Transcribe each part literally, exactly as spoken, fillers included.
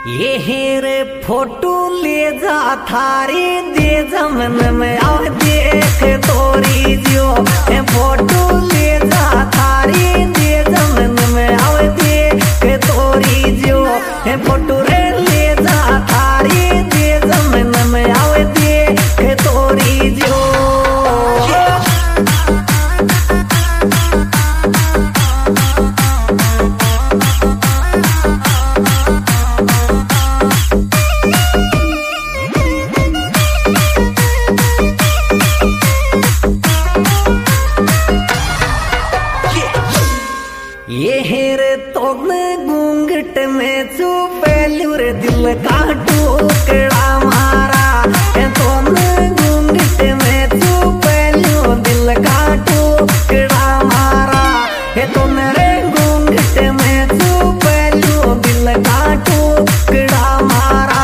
ये हेरे फोटो ले जा थारी दे जमन में आओ देख तोरी जो फोटो ले जा थारी दे जमन में आओ देख तोरी जो फोटो रे ले जा थारी दे जमन में आओ देख तोरी जो ये हेरे तो घूंघट में चुपेलू रे दिल का टुकड़ा मारा तो घूंघट में चुपेलू दिल का टुकड़ा मारा तो मेरे घूंघट में चुपेलू दिल का टुकड़ा मारा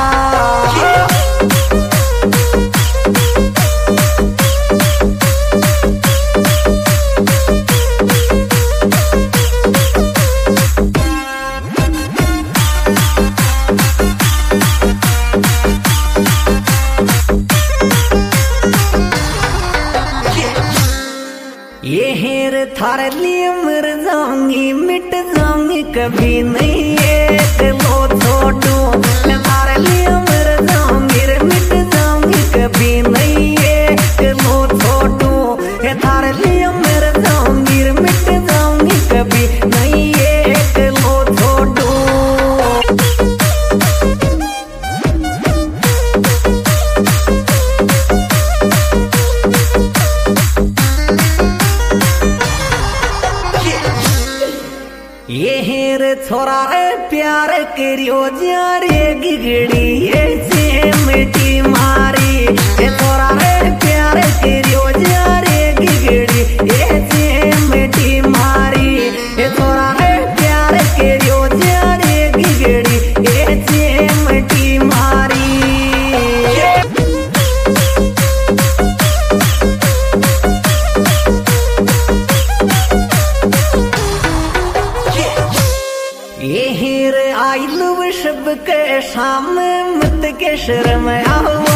ये हेर थारे लिए मर जाऊंगी मिट जाऊंगी कभी नहीं एक लो छोटू थारे लिए मर जाऊंगी रे मिट जाऊंगी कभी नहीं एक लो छोटू थारे लिए मर जाऊंगी रे मिट जाऊंगी कभी नहीं एक लो छोटू ये हेर छोरा रे प्यार करियो जारे गिगड़ी ये मिट्टी मारी ये छोरा रे प्यार करियो जारे गिगड़ी ये मिट्टी मारी ये छोरा रे प्यार करियो जारे गिगड़ी ये मिट्टी मारी ये हीर आई लुब शब के सामने मत के शर्म आओ